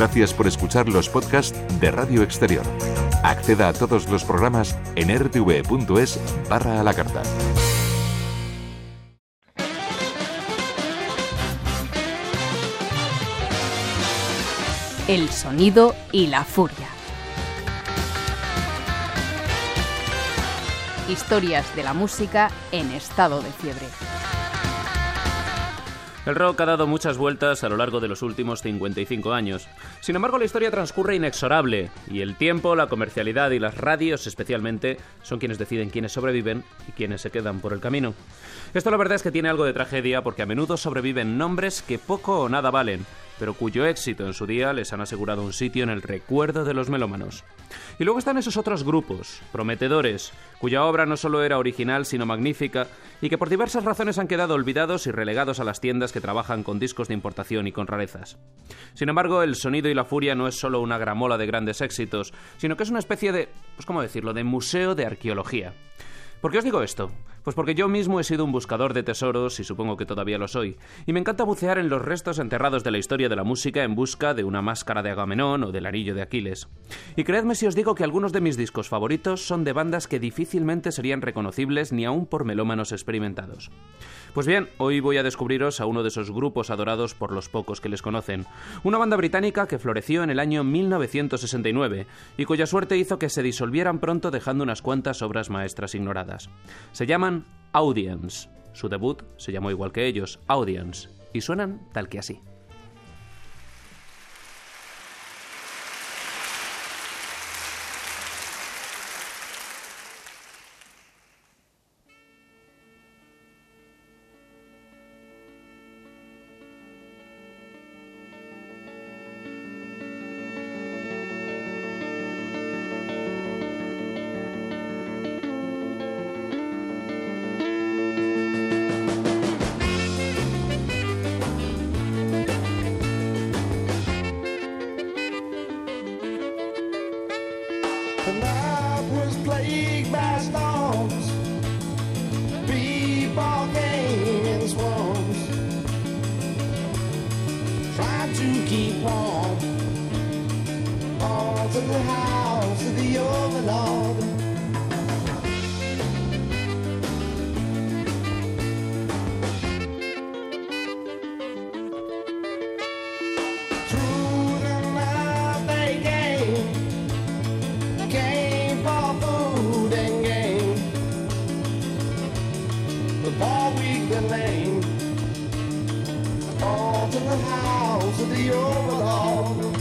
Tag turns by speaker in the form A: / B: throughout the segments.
A: Gracias por escuchar los podcasts de Radio Exterior. Acceda a todos los programas en rtv.es/a la carta.
B: El sonido y la furia. Historias de la música en estado de fiebre.
C: El rock ha dado muchas vueltas a lo largo de los últimos 55 años. Sin embargo, la historia transcurre inexorable, y el tiempo, la comercialidad y las radios especialmente son quienes deciden quiénes sobreviven y quiénes se quedan por el camino. Esto la verdad es que tiene algo de tragedia, porque a menudo sobreviven nombres que poco o nada valen, pero cuyo éxito en su día les han asegurado un sitio en el recuerdo de los melómanos. Y luego están esos otros grupos, prometedores, cuya obra no solo era original sino magnífica, y que por diversas razones han quedado olvidados y relegados a las tiendas que trabajan con discos de importación y con rarezas. Sin embargo, el sonido y la furia no es solo una gramola de grandes éxitos, sino que es una especie de, ¿cómo decirlo?, de museo de arqueología. ¿Por qué os digo esto? Pues porque yo mismo he sido un buscador de tesoros, y supongo que todavía lo soy, y me encanta bucear en los restos enterrados de la historia de la música en busca de una máscara de Agamenón o del anillo de Aquiles. Y creedme si os digo que algunos de mis discos favoritos son de bandas que difícilmente serían reconocibles ni aún por melómanos experimentados. Pues bien, hoy voy a descubriros a uno de esos grupos adorados por los pocos que les conocen. Una banda británica que floreció en el año 1969 y cuya suerte hizo que se disolvieran pronto dejando unas cuantas obras maestras ignoradas. Se llaman Audience. Su debut se llamó igual que ellos, Audience, y suenan tal que así.
D: The night was plagued by storms. People came in swarms, trying to keep warm. All to the house of the overlord. All week the lane, all to the house of the overlord.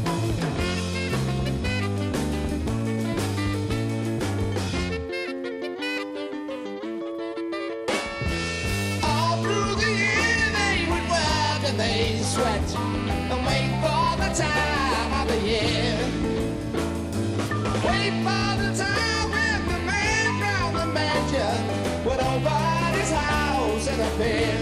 D: All through the year they would work and they sweat and wait for the time of the year. Wait for the time when the man from the mansion would open his house and appear.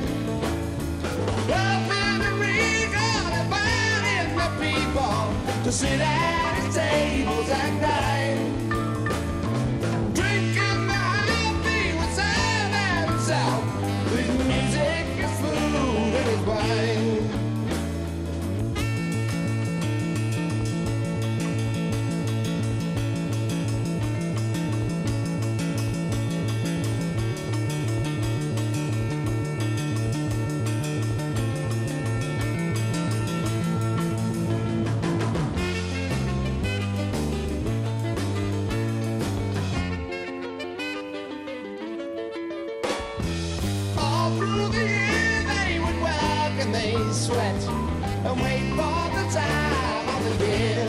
D: Loving and regal and finding the people to sit at his tables and dine. Drinking the healthy with serve and himself, with music, his food and his wine. Sweat and wait for the time of the year.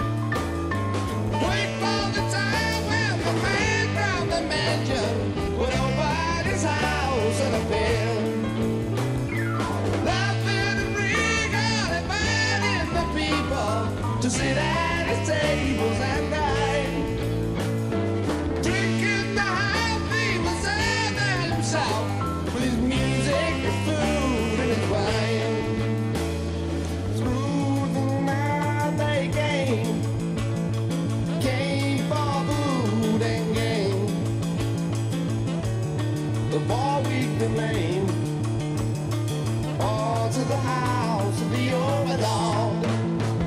D: Wait for the time when the man from the mansion would open his house and appear. Laughing and regal and inviting the people to sit at his tables and dine. Drinking the healthy with serve and himself, with his music, his food and his wine. All week the lane, all to the house of the overlord.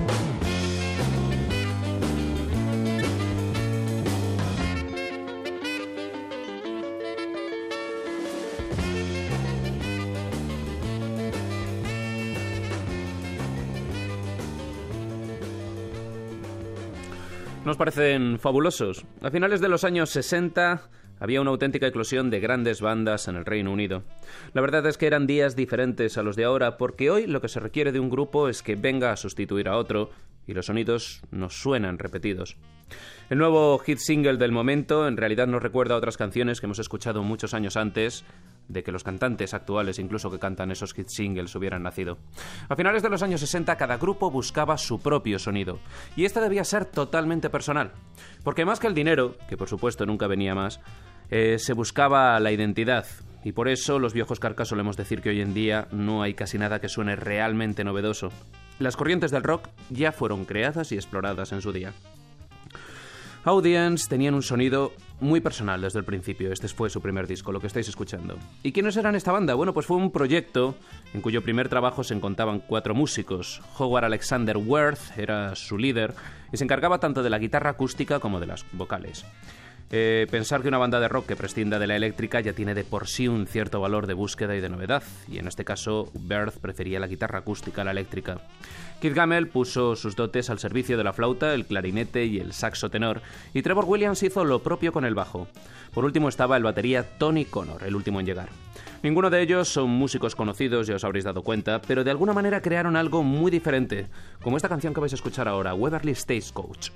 C: ¿Nos parecen fabulosos? A finales de los años 60 había una auténtica eclosión de grandes bandas en el Reino Unido. La verdad es que eran días diferentes a los de ahora, porque hoy lo que se requiere de un grupo es que venga a sustituir a otro, y los sonidos nos suenan repetidos. El nuevo hit single del momento en realidad nos recuerda a otras canciones que hemos escuchado muchos años antes de que los cantantes actuales, incluso que cantan esos hit singles, hubieran nacido. A finales de los años 60 cada grupo buscaba su propio sonido, y este debía ser totalmente personal, porque más que el dinero, que por supuesto nunca venía más, se buscaba la identidad, y por eso los viejos carcas solemos decir que hoy en día no hay casi nada que suene realmente novedoso. Las corrientes del rock ya fueron creadas y exploradas en su día. Audience tenían un sonido muy personal desde el principio. Este fue su primer disco, lo que estáis escuchando. ¿Y quiénes eran esta banda? Bueno, pues fue un proyecto en cuyo primer trabajo se encontraban 4 músicos. Howard Alexander Worth era su líder y se encargaba tanto de la guitarra acústica como de las vocales. Pensar que una banda de rock que prescinda de la eléctrica ya tiene de por sí un cierto valor de búsqueda y de novedad, y en este caso Worth prefería la guitarra acústica a la eléctrica. Keith Gamble puso sus dotes al servicio de la flauta, el clarinete y el saxo tenor, y Trevor Williams hizo lo propio con el bajo. Por último estaba el batería Tony Connor, el último en llegar. Ninguno de ellos son músicos conocidos, ya os habréis dado cuenta, pero de alguna manera crearon algo muy diferente, como esta canción que vais a escuchar ahora, Waverly Stagecoach.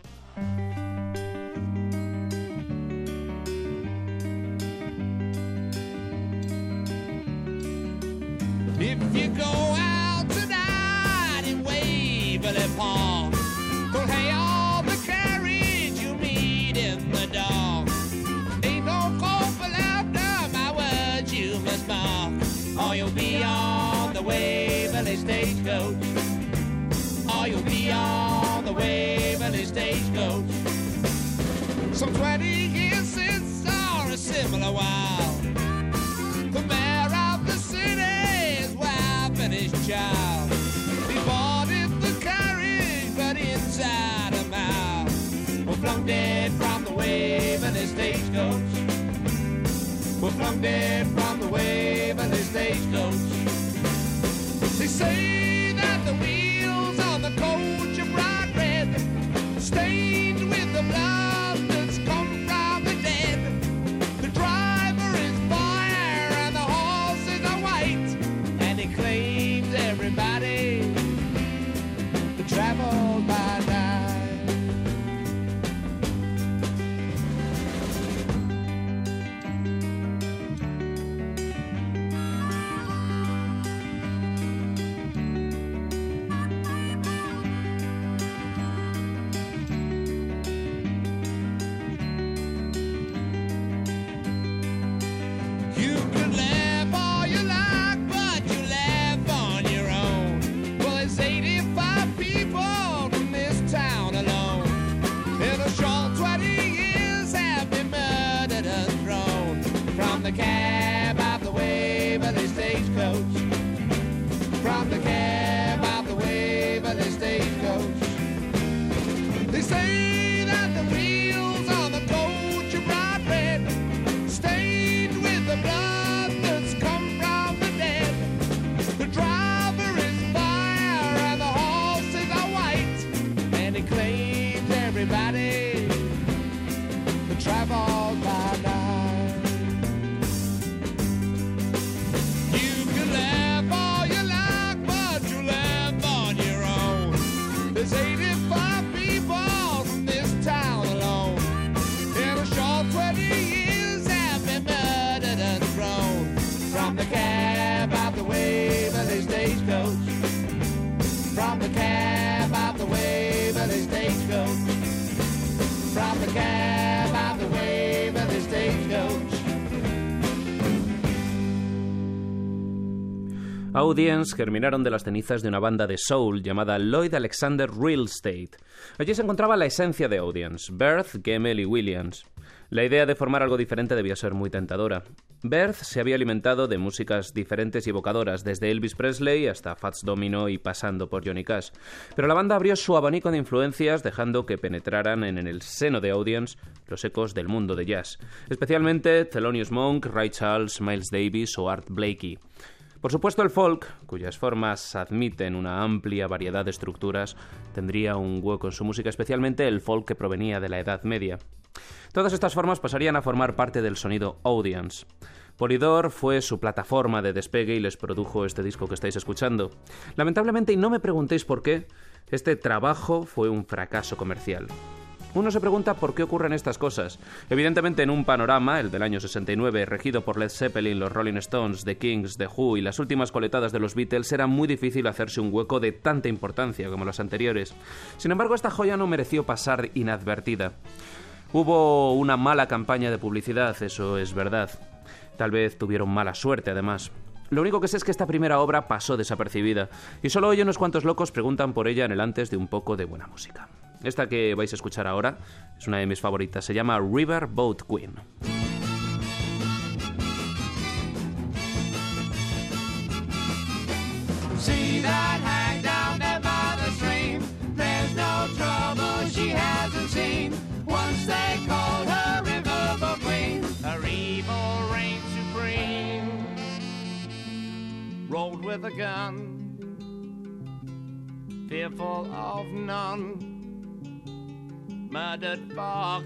D: If you go out tonight in Waverly Park, don't hail the carriage you meet in the dark. Ain't no call for laughter, my words you must mark, or you'll be on the Waverly Stagecoach. Or you'll be on the Waverly Stagecoach. Some 20 years since or a similar while, the mayor of the city and his child, he boarded the carriage, but inside a mile, were flung dead from the Waverly Stagecoach. Were flung dead from the Waverly Stagecoach. They say that the wheels on the coach are bright red, stained with the blood that's come from the dead. The driver is fire and the horses are white, and he claims everybody to travel by night. You could laugh all you like, but you laugh on your own. Well, there's 85 people from this town alone. In a short 20 years have been murdered and thrown from the cab of the Waverly Stagecoach. From the cab of the Waverly Stagecoach. They say that the wheels on the coach are bright red, stained with the blood that's come from the dead. The driver is fire and the horses are white, and he claims everybody to travel by night. You can laugh all you like, but you laugh on your own. There's 85 people from this town alone. In a short 20 years have been murdered and thrown from the cab of the Waverly Stagecoach. From the cab of the Waverly Stagecoach. From the cab of the Waverly Stagecoach.
C: Audience germinaron de las cenizas de una banda de soul llamada Lloyd Alexander Real Estate. Allí se encontraba la esencia de Audience, Worth, Gamble y Williams. La idea de formar algo diferente debía ser muy tentadora. Worth se había alimentado de músicas diferentes y evocadoras, desde Elvis Presley hasta Fats Domino y pasando por Johnny Cash. Pero la banda abrió su abanico de influencias, dejando que penetraran en el seno de Audience los ecos del mundo de jazz, especialmente Thelonious Monk, Ray Charles, Miles Davis o Art Blakey. Por supuesto, el folk, cuyas formas admiten una amplia variedad de estructuras, tendría un hueco en su música, especialmente el folk que provenía de la Edad Media. Todas estas formas pasarían a formar parte del sonido Audience. Polydor fue su plataforma de despegue y les produjo este disco que estáis escuchando. Lamentablemente, y no me preguntéis por qué, este trabajo fue un fracaso comercial. Uno se pregunta por qué ocurren estas cosas. Evidentemente, en un panorama, el del año 69, regido por Led Zeppelin, los Rolling Stones, The Kings, The Who y las últimas coletadas de los Beatles, era muy difícil hacerse un hueco de tanta importancia como los anteriores. Sin embargo, esta joya no mereció pasar inadvertida. Hubo una mala campaña de publicidad, eso es verdad. Tal vez tuvieron mala suerte, además. Lo único que sé es que esta primera obra pasó desapercibida, y solo hoy unos cuantos locos preguntan por ella en el antes de un poco de buena música. Esta que vais a escuchar ahora es una de mis favoritas, se llama River Boat Queen.
D: See that hag down there by the stream? There's no trouble she hasn't seen. Once they called her Riverboat Queen. Her evil reign supreme. Rolled with a gun, fearful of none. Murdered for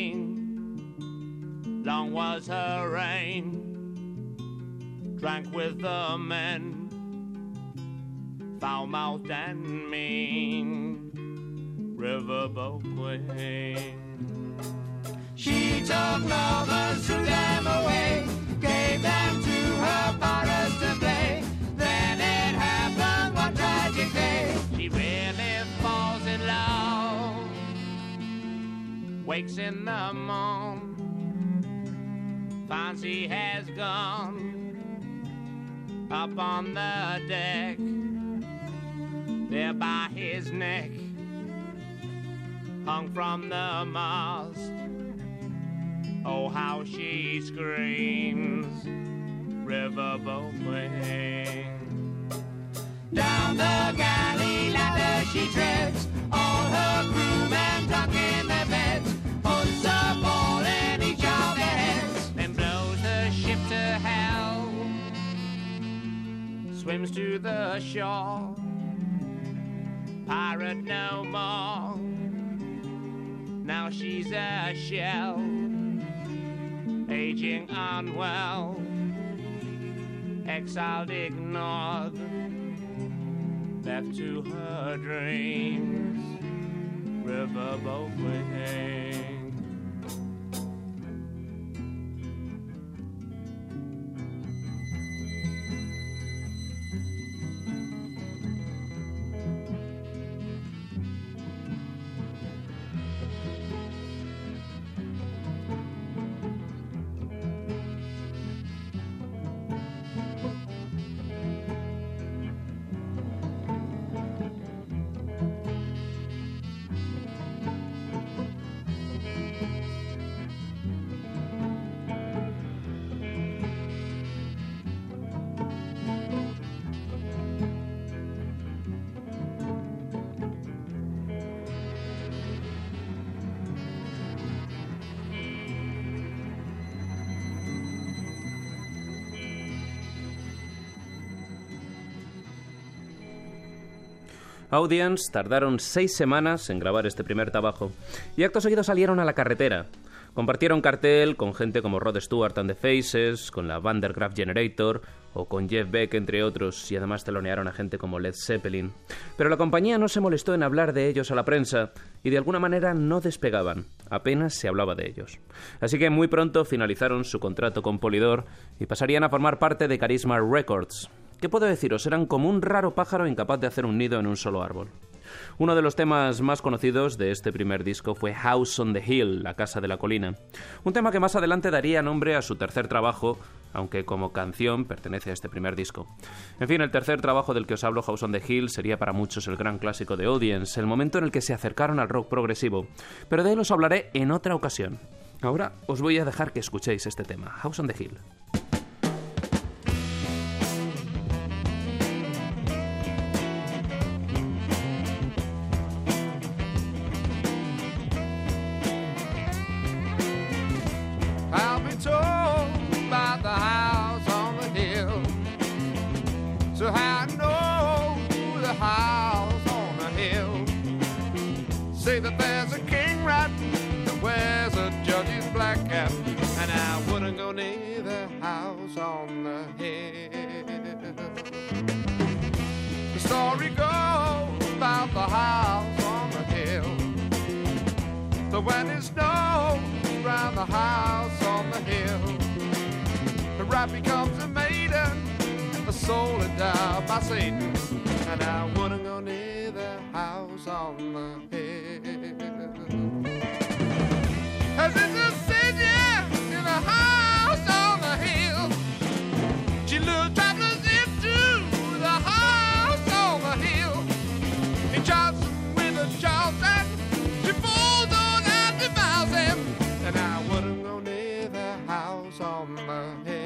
D: gain. Long was her reign. Drank with the men. Foul-mouthed and mean, Riverboat Queen. She took lovers, threw them away, gave them to her pirates to play. Then it happened one tragic day. She really falls in love, wakes in the morn, finds he has gone up on the deck. There by his neck, hung from the mast. Oh, how she screams, Riverboat Queen. Down the galley ladder she treads, all her crewmen tuck in their beds, puts a ball in each of their heads, then blows the ship to hell, swims to the shore. Pirate no more, now she's a shell, aging unwell, exiled, ignored, left to her dreams, Riverboat Queen.
C: Audience tardaron 6 semanas en grabar este primer trabajo y acto seguido salieron a la carretera. Compartieron cartel con gente como Rod Stewart and the Faces, con la Van der Graaf Generator o con Jeff Beck, entre otros, y además telonearon a gente como Led Zeppelin. Pero la compañía no se molestó en hablar de ellos a la prensa y de alguna manera no despegaban, apenas se hablaba de ellos. Así que muy pronto finalizaron su contrato con Polydor y pasarían a formar parte de Charisma Records. ¿Qué puedo deciros? Eran como un raro pájaro incapaz de hacer un nido en un solo árbol. Uno de los temas más conocidos de este primer disco fue House on the Hill, la casa de la colina. Un tema que más adelante daría nombre a su tercer trabajo, aunque como canción pertenece a este primer disco. En fin, el tercer trabajo del que os hablo, House on the Hill, sería para muchos el gran clásico de Audience, el momento en el que se acercaron al rock progresivo. Pero de él os hablaré en otra ocasión. Ahora os voy a dejar que escuchéis este tema, House on the Hill.
D: I'll be told about the house on the hill. say that there's a king rat that wears a judge's black cap, and I wouldn't go near the house on the hill. The story goes about the house on the hill. So when it snows around the house on the hill, the rat becomes a maiden, a soul endowed by Satan, and I wouldn't go near the house on the hill. As it's a sitting in a house on the hill, she lures travelers into the house on the hill. He chops them with a chops and she falls on out the mountain, and I wouldn't go near the house on the hill.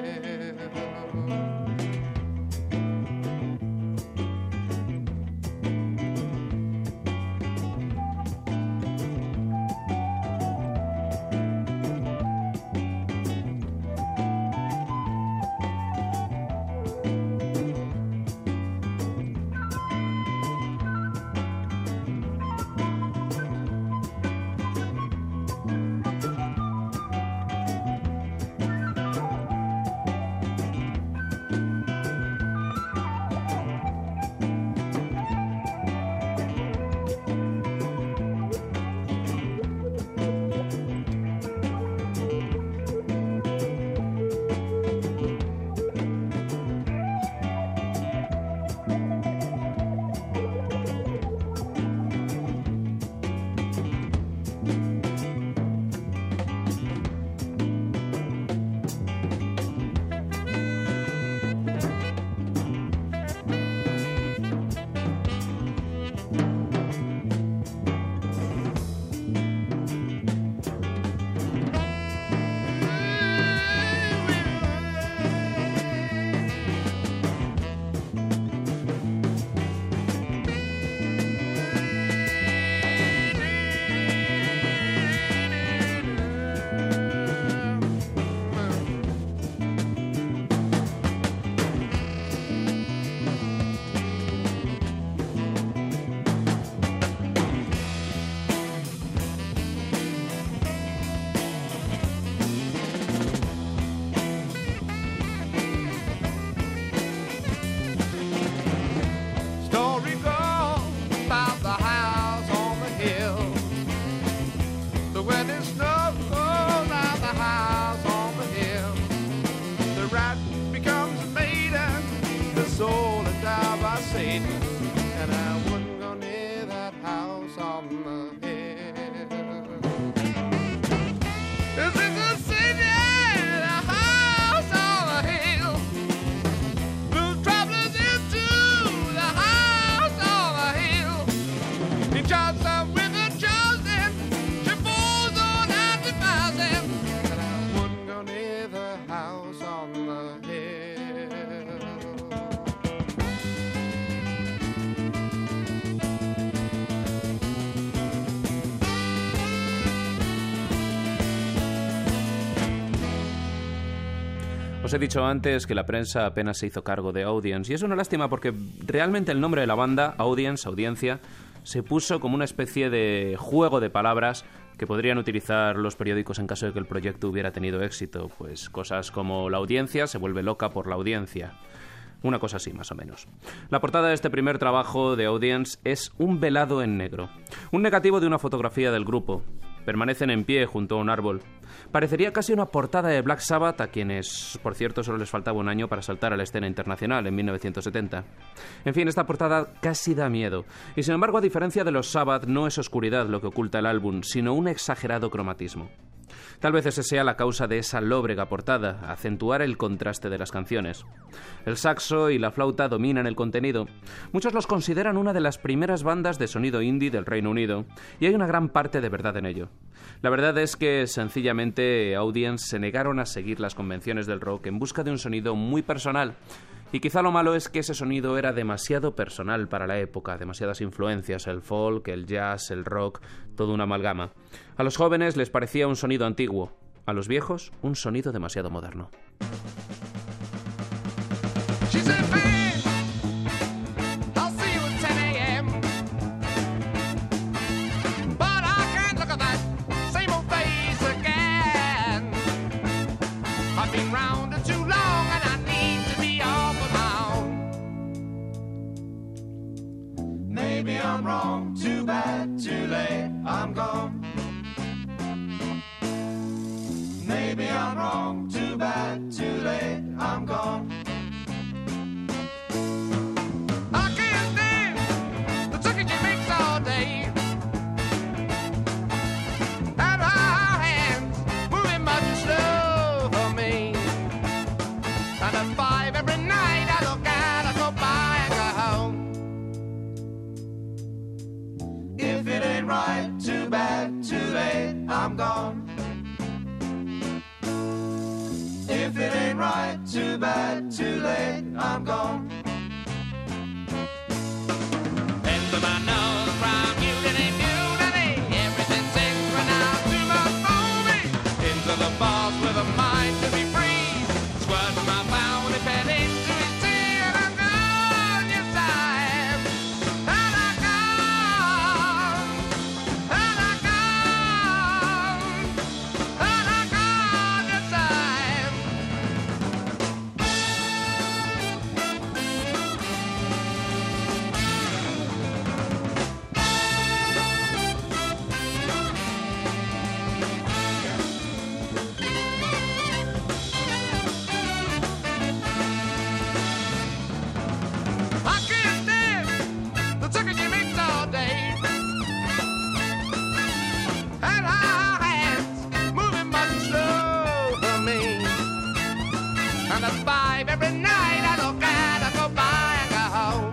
C: Os he dicho antes que la prensa apenas se hizo cargo de Audience, y es una lástima porque realmente el nombre de la banda, Audience, audiencia, se puso como una especie de juego de palabras que podrían utilizar los periódicos en caso de que el proyecto hubiera tenido éxito. Pues cosas como la audiencia se vuelve loca por la audiencia. Una cosa así, más o menos. La portada de este primer trabajo de Audience es un velado en negro. Un negativo de una fotografía del grupo. Permanecen en pie junto a un árbol. Parecería casi una portada de Black Sabbath, a quienes, por cierto, solo les faltaba un año para saltar a la escena internacional en 1970. En fin, esta portada casi da miedo. Y sin embargo, a diferencia de los Sabbath, no es oscuridad lo que oculta el álbum, sino un exagerado cromatismo. Tal vez ese sea la causa de esa lóbrega portada, acentuar el contraste de las canciones. El saxo y la flauta dominan el contenido. Muchos los consideran una de las primeras bandas de sonido indie del Reino Unido, y hay una gran parte de verdad en ello. La verdad es que, sencillamente, Audience se negaron a seguir las convenciones del rock en busca de un sonido muy personal. Y quizá lo malo es que ese sonido era demasiado personal para la época, demasiadas influencias, el folk, el jazz, el rock, toda una amalgama. A los jóvenes les parecía un sonido antiguo, a los viejos un sonido demasiado moderno.
E: Maybe I'm wrong, too bad, too late, I'm gone. Maybe I'm wrong, too bad, too late, I'm gone.
D: I can't stand the ticket you makes all day. And our hands moving much too slow for me. And at 5 every night I look out, I go by and go home.
E: If it ain't right, too bad, too late, I'm gone. If it ain't right, too bad, too late, I'm gone.
D: Ends of my nose from unity, everything seems run out too much for me. Into the bars with a mind to be free. Squirt my bound and fed into his tea, and I'm gone, yes I am. And I'm gone, and I'm gone, and I'm gone, yes I am. I can't stand the ticket you makes all day. And our hands moving much slow for me. And at 5 every night I look out, I go by and go home.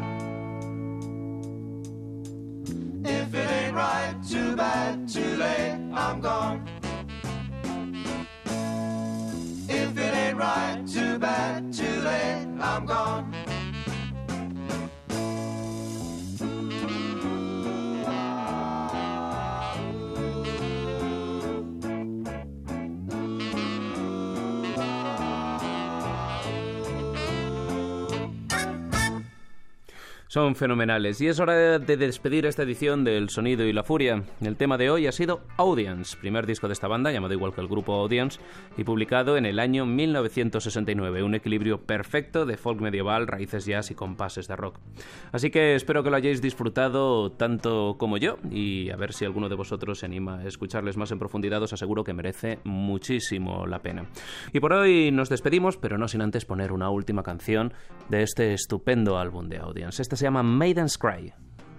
E: If it ain't right, too bad, too late, I'm gone. If it ain't right, too bad, too late, I'm gone.
C: Son fenomenales y es hora de despedir esta edición del Sonido y la Furia. El tema de hoy ha sido Audience, primer disco de esta banda, llamado igual que el grupo Audience, y publicado en el año 1969, un equilibrio perfecto de folk medieval, raíces jazz y compases de rock. Así que espero que lo hayáis disfrutado tanto como yo, y a ver si alguno de vosotros se anima a escucharles más en profundidad. Os aseguro que merece muchísimo la pena. Y por hoy nos despedimos, pero no sin antes poner una última canción de este estupendo álbum de Audience. Esta se llama Maiden's Cry.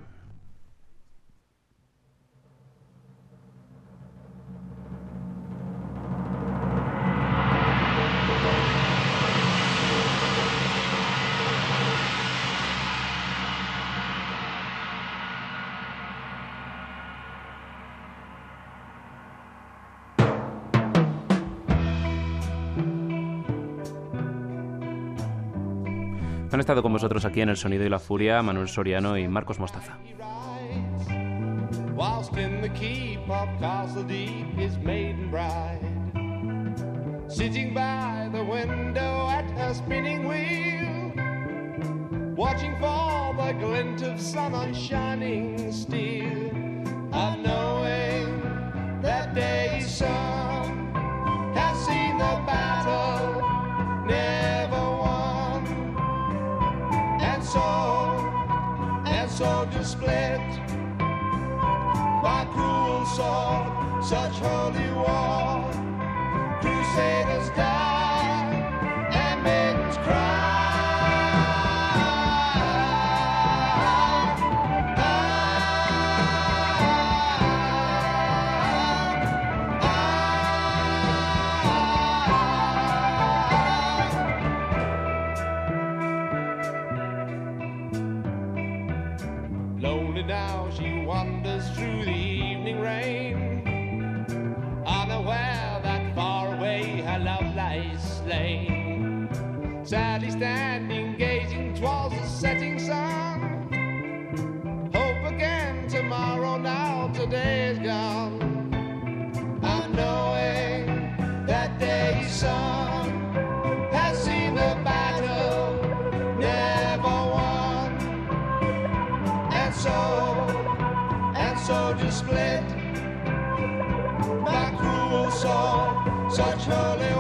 C: Han estado con vosotros aquí en El Sonido y la Furia Manuel Soriano y Marcos Mostaza.
D: Whilst in the keep of Castle Deep, his maiden bride, sitting by the window at her spinning wheel, watching for the glint of sun on shining steel, and knowing that day's sun has seen the battle never won, and so to split by cruel sword, such holy war, crusaders die and maidens cry. Lonely now she wanders through the evening rain, unaware that far away her love lies slain. Sadly standing, gazing towards the setting sun, hope again tomorrow, now today is gone. And knowing that day's sun has seen the battle never won, and so to split by cruel sword, such holy